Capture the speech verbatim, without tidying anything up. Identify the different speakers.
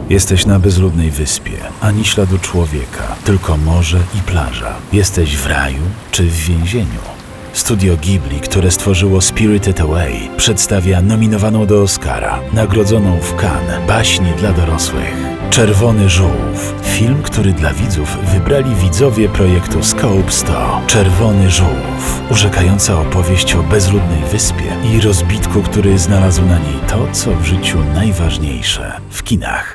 Speaker 1: Jesteś na bezludnej wyspie, ani śladu człowieka, tylko morze i plaża. Jesteś w raju czy w więzieniu? Studio Ghibli, które stworzyło Spirited Away, przedstawia nominowaną do Oscara, nagrodzoną w Cannes baśni dla dorosłych. Czerwony żółw. Film, który dla widzów wybrali widzowie projektu Scope sto. Czerwony żółw. Urzekająca opowieść o bezludnej wyspie i rozbitku, który znalazł na niej to, co w życiu najważniejsze. W kinach.